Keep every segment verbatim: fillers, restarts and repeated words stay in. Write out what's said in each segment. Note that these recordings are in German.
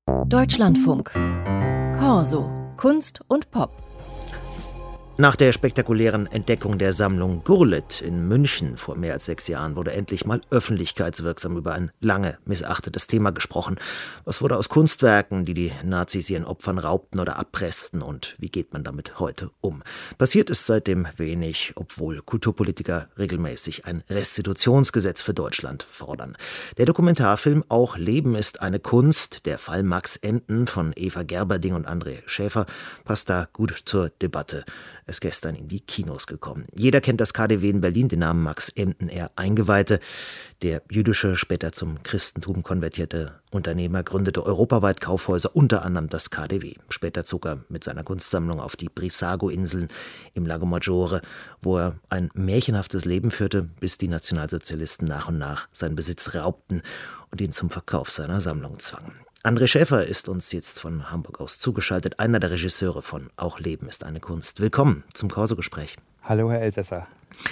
Deutschlandfunk. Corso. Kunst und Pop. Nach der spektakulären Entdeckung der Sammlung Gurlitt in München vor mehr als sechs Jahren wurde endlich mal öffentlichkeitswirksam über ein lange missachtetes Thema gesprochen. Was wurde aus Kunstwerken, die die Nazis ihren Opfern raubten oder abpressten, und wie geht man damit heute um? Passiert ist seitdem wenig, obwohl Kulturpolitiker regelmäßig ein Restitutionsgesetz für Deutschland fordern. Der Dokumentarfilm Auch Leben ist eine Kunst, der Fall Max Emden von Eva Gerberding und André Schäfer, passt da gut zur Debatte. Er ist gestern in die Kinos gekommen. Jeder kennt das K D W in Berlin, den Namen Max Emden, er Eingeweihte. Der jüdische, später zum Christentum konvertierte Unternehmer gründete europaweit Kaufhäuser, unter anderem das K D W. Später zog er mit seiner Kunstsammlung auf die Brissago-Inseln im Lago Maggiore, wo er ein märchenhaftes Leben führte, bis die Nationalsozialisten nach und nach seinen Besitz raubten und ihn zum Verkauf seiner Sammlung zwangen. André Schäfer ist uns jetzt von Hamburg aus zugeschaltet, einer der Regisseure von Auch Leben ist eine Kunst. Willkommen zum Corso-Gespräch. Hallo, Herr Elsässer.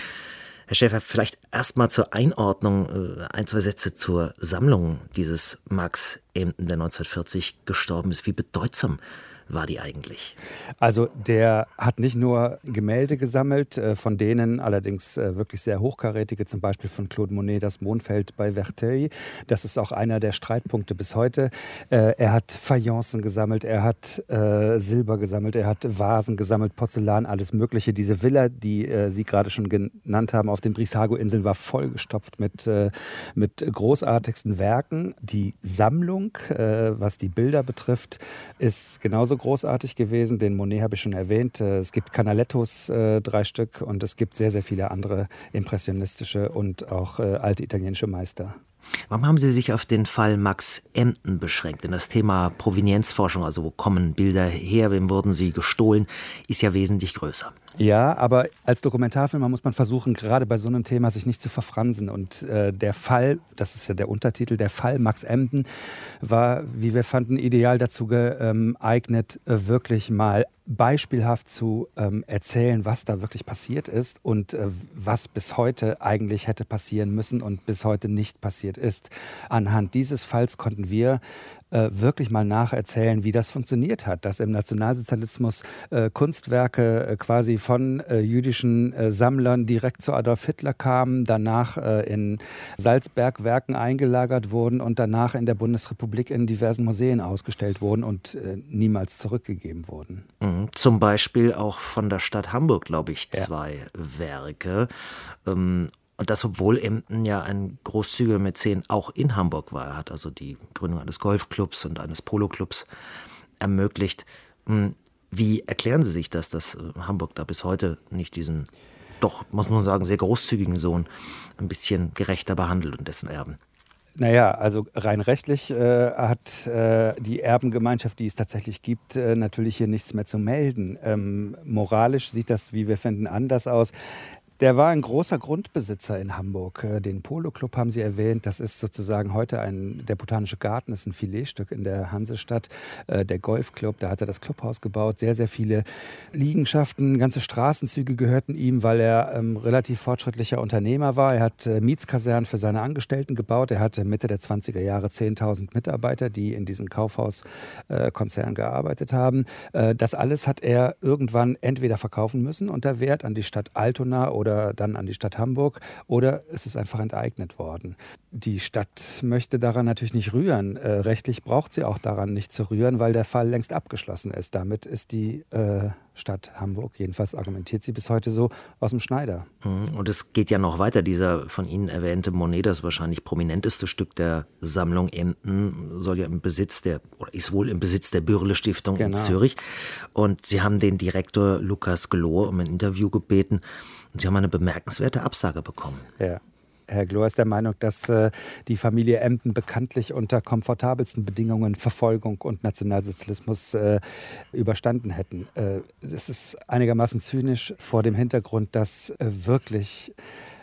Herr Schäfer, vielleicht erst mal zur Einordnung ein, zwei Sätze zur Sammlung dieses Max Emden, der neunzehnhundertvierzig gestorben ist. Wie bedeutsam war die eigentlich? Also der hat nicht nur Gemälde gesammelt, von denen allerdings wirklich sehr hochkarätige, zum Beispiel von Claude Monet, das Mondfeld bei Verteuil. Das ist auch einer der Streitpunkte bis heute. Er hat Fayencen gesammelt, er hat Silber gesammelt, er hat Vasen gesammelt, Porzellan, alles Mögliche. Diese Villa, die Sie gerade schon genannt haben, auf den Brissago-Inseln, war vollgestopft mit, mit großartigsten Werken. Die Sammlung, was die Bilder betrifft, ist genauso großartig gewesen. Den Monet habe ich schon erwähnt. Es gibt Canalettos, äh, drei Stück, und es gibt sehr, sehr viele andere impressionistische und auch äh, alte italienische Meister. Warum haben Sie sich auf den Fall Max Emden beschränkt? Denn das Thema Provenienzforschung, also wo kommen Bilder her, wem wurden sie gestohlen, ist ja wesentlich größer. Ja, aber als Dokumentarfilmer muss man versuchen, gerade bei so einem Thema sich nicht zu verfransen. Und äh, der Fall, das ist ja der Untertitel, der Fall Max Emden war, wie wir fanden, ideal dazu geeignet, wirklich mal beispielhaft zu ähm, erzählen, was da wirklich passiert ist und äh, was bis heute eigentlich hätte passieren müssen und bis heute nicht passiert ist. Anhand dieses Falls konnten wir äh, wirklich mal nacherzählen, wie das funktioniert hat, dass im Nationalsozialismus äh, Kunstwerke äh, quasi von äh, jüdischen äh, Sammlern direkt zu Adolf Hitler kamen, danach äh, in Salzbergwerken eingelagert wurden und danach in der Bundesrepublik in diversen Museen ausgestellt wurden und äh, niemals zurückgegeben wurden. Mhm. Zum Beispiel auch von der Stadt Hamburg, glaube ich, zwei ja. Werke. Ähm, Und das, obwohl Emden ja ein großzügiger Mäzen auch in Hamburg war. Er hat also die Gründung eines Golfclubs und eines Poloclubs ermöglicht. Wie erklären Sie sich das, dass Hamburg da bis heute nicht diesen, doch, muss man sagen, sehr großzügigen Sohn ein bisschen gerechter behandelt und dessen Erben? Naja, also rein rechtlich äh, hat äh, die Erbengemeinschaft, die es tatsächlich gibt, äh, natürlich hier nichts mehr zu melden. Ähm, moralisch sieht das, wie wir finden, anders aus. Der war ein großer Grundbesitzer in Hamburg. Den Polo-Club haben Sie erwähnt. Das ist sozusagen heute ein, der Botanische Garten ist ein Filetstück in der Hansestadt. Der Golfclub, da hat er das Clubhaus gebaut. Sehr, sehr viele Liegenschaften, ganze Straßenzüge gehörten ihm, weil er ähm, relativ fortschrittlicher Unternehmer war. Er hat äh, Mietskasernen für seine Angestellten gebaut. Er hatte Mitte der zwanziger Jahre zehntausend Mitarbeiter, die in diesem Kaufhauskonzern äh, gearbeitet haben. Äh, das alles hat er irgendwann entweder verkaufen müssen unter Wert an die Stadt Altona oder oder dann an die Stadt Hamburg, oder es ist einfach enteignet worden. Die Stadt möchte daran natürlich nicht rühren. Äh, rechtlich braucht sie auch daran nicht zu rühren, weil der Fall längst abgeschlossen ist. Damit ist die äh, Stadt Hamburg, jedenfalls argumentiert sie bis heute so, aus dem Schneider. Und es geht ja noch weiter. Dieser von Ihnen erwähnte Monet, das wahrscheinlich prominenteste Stück der Sammlung Emden, soll ja im Besitz der, oder ist wohl im Besitz der Bürle-Stiftung genau. in Zürich. Und Sie haben den Direktor Lukas Gloor um ein Interview gebeten. Und Sie haben eine bemerkenswerte Absage bekommen. Ja. Herr Gloor ist der Meinung, dass äh, die Familie Emden bekanntlich unter komfortabelsten Bedingungen Verfolgung und Nationalsozialismus äh, überstanden hätten. Äh, das ist einigermaßen zynisch vor dem Hintergrund, dass äh, wirklich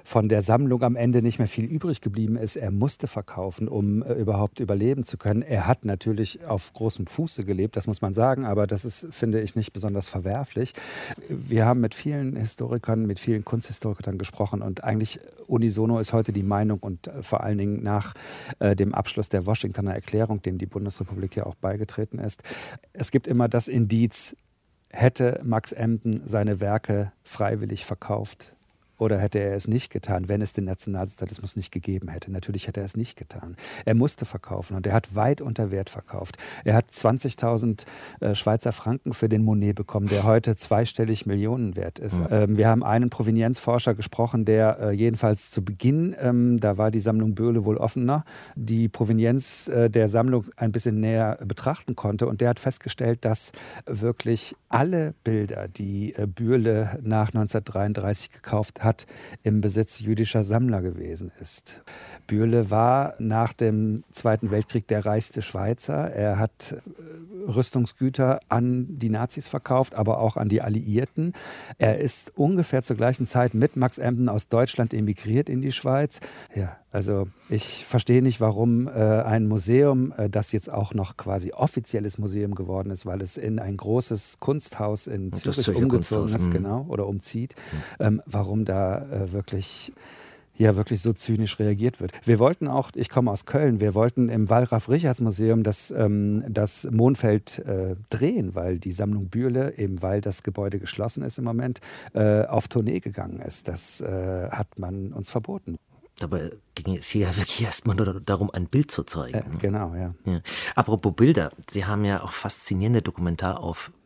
von der Sammlung am Ende nicht mehr viel übrig geblieben ist. Er musste verkaufen, um äh, überhaupt überleben zu können. Er hat natürlich auf großem Fuße gelebt, das muss man sagen, aber das ist, finde ich, nicht besonders verwerflich. Wir haben mit vielen Historikern, mit vielen Kunsthistorikern gesprochen und eigentlich unisono ist heute die Meinung und äh, vor allen Dingen nach äh, dem Abschluss der Washingtoner Erklärung, dem die Bundesrepublik ja auch beigetreten ist, es gibt immer das Indiz, hätte Max Emden seine Werke freiwillig verkauft oder hätte er es nicht getan, wenn es den Nationalsozialismus nicht gegeben hätte? Natürlich hätte er es nicht getan. Er musste verkaufen und er hat weit unter Wert verkauft. Er hat zwanzigtausend äh, Schweizer Franken für den Monet bekommen, der heute zweistellig Millionen wert ist. Mhm. Ähm, wir haben einen Provenienzforscher gesprochen, der äh, jedenfalls zu Beginn, ähm, da war die Sammlung Bürle wohl offener, die Provenienz äh, der Sammlung ein bisschen näher betrachten konnte. Und der hat festgestellt, dass wirklich alle Bilder, die äh, Bürle nach neunzehnhundertdreiunddreißig gekauft hat, hat, im Besitz jüdischer Sammler gewesen ist. Bürle war nach dem Zweiten Weltkrieg der reichste Schweizer. Er hat Rüstungsgüter an die Nazis verkauft, aber auch an die Alliierten. Er ist ungefähr zur gleichen Zeit mit Max Emden aus Deutschland emigriert in die Schweiz. Ja, also ich verstehe nicht, warum äh, ein Museum, äh, das jetzt auch noch quasi offizielles Museum geworden ist, weil es in ein großes Kunsthaus in Zürich umgezogen ist, genau, oder umzieht, mhm. ähm, warum da äh, wirklich ja wirklich so zynisch reagiert wird. Wir wollten auch, ich komme aus Köln, wir wollten im Wallraf-Richartz-Museum das, ähm, das Mondfeld äh, drehen, weil die Sammlung Bürle, eben weil das Gebäude geschlossen ist im Moment, äh, auf Tournee gegangen ist. Das äh, hat man uns verboten. Dabei ging es hier ja wirklich erstmal nur darum, ein Bild zu zeigen. Äh, genau, ja. ja. Apropos Bilder, Sie haben ja auch faszinierende Dokumentaraufnahmen,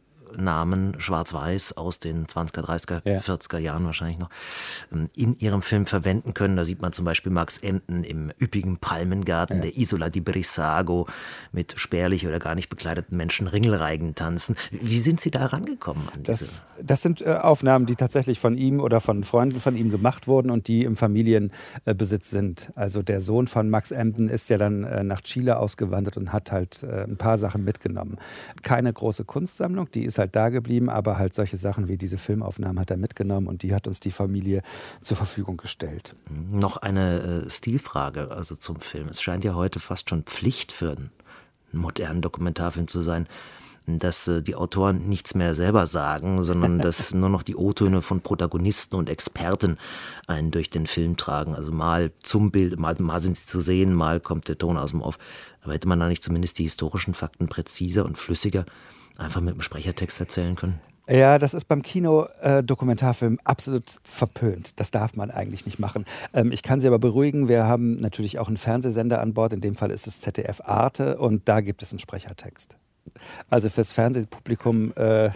schwarz-weiß aus den zwanziger, dreißiger, ja. vierziger Jahren wahrscheinlich noch, in Ihrem Film verwenden können. Da sieht man zum Beispiel Max Emden im üppigen Palmengarten ja. der Isola di Brissago mit spärlich oder gar nicht bekleideten Menschen Ringelreigen tanzen. Wie sind Sie da rangekommen an diese? Das, das sind äh, Aufnahmen, die tatsächlich von ihm oder von Freunden von ihm gemacht wurden und die im Familienbesitz sind. Also der Sohn von Max Emden ist ja dann äh, nach Chile ausgewandert und hat halt äh, ein paar Sachen mitgenommen. Keine große Kunstsammlung, die ist halt da geblieben, aber halt solche Sachen wie diese Filmaufnahmen hat er mitgenommen und die hat uns die Familie zur Verfügung gestellt. Noch eine äh, Stilfrage also zum Film. Es scheint ja heute fast schon Pflicht für einen modernen Dokumentarfilm zu sein, dass äh, die Autoren nichts mehr selber sagen, sondern dass nur noch die O-Töne von Protagonisten und Experten einen durch den Film tragen. Also mal zum Bild, mal, mal sind sie zu sehen, mal kommt der Ton aus dem Off. Aber hätte man da nicht zumindest die historischen Fakten präziser und flüssiger einfach mit dem Sprechertext erzählen können? Ja, das ist beim Kino-Dokumentarfilm äh, absolut verpönt. Das darf man eigentlich nicht machen. Ähm, ich kann Sie aber beruhigen, wir haben natürlich auch einen Fernsehsender an Bord. In dem Fall ist es Z D F Arte und da gibt es einen Sprechertext. Also fürs Fernsehpublikum äh,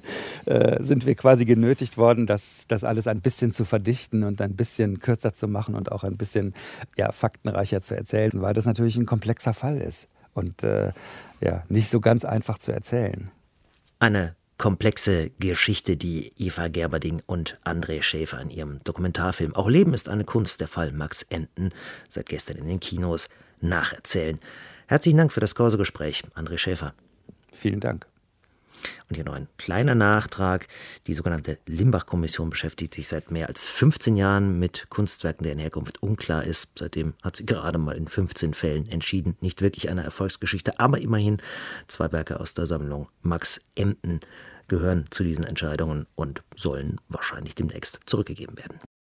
äh, sind wir quasi genötigt worden, das, das alles ein bisschen zu verdichten und ein bisschen kürzer zu machen und auch ein bisschen ja, faktenreicher zu erzählen, weil das natürlich ein komplexer Fall ist und äh, ja, nicht so ganz einfach zu erzählen. Eine komplexe Geschichte, die Eva Gerberding und André Schäfer in ihrem Dokumentarfilm Auch Leben ist eine Kunst, der Fall Max Emden, seit gestern in den Kinos, nacherzählen. Herzlichen Dank für das Corso-Gespräch, André Schäfer. Vielen Dank. Und hier noch ein kleiner Nachtrag. Die sogenannte Limbach-Kommission beschäftigt sich seit mehr als fünfzehn Jahren mit Kunstwerken, deren Herkunft unklar ist. Seitdem hat sie gerade mal in fünfzehn Fällen entschieden. Nicht wirklich eine Erfolgsgeschichte, aber immerhin zwei Werke aus der Sammlung Max Emden gehören zu diesen Entscheidungen und sollen wahrscheinlich demnächst zurückgegeben werden.